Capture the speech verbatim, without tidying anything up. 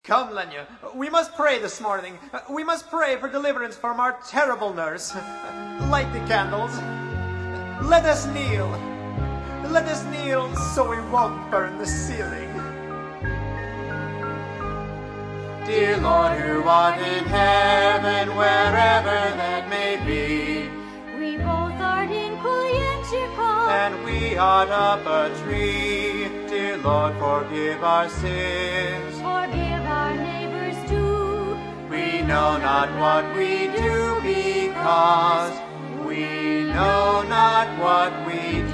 Come, Lenya, we must pray this morning. We must pray for deliverance from our terrible nurse. Light the candles. Let us kneel. Let us kneel so we won't burn the ceiling. Dear Lord, who art in heaven, wherever that may be, we both art in Koyenchiko, and we art up a tree. Dear Lord, forgive our sins. Forgive our neighbors too. We know not what we do because we know not what we